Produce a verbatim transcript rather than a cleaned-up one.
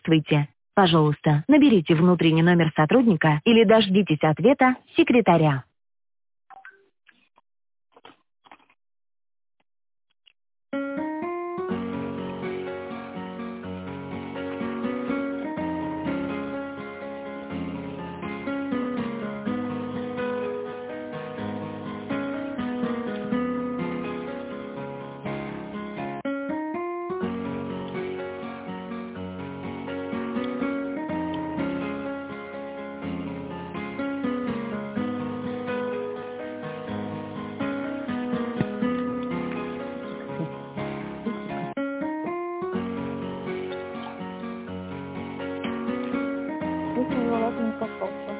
Здравствуйте. Пожалуйста, наберите внутренний номер сотрудника или дождитесь ответа секретаря. Пусть не вылазит, не касался.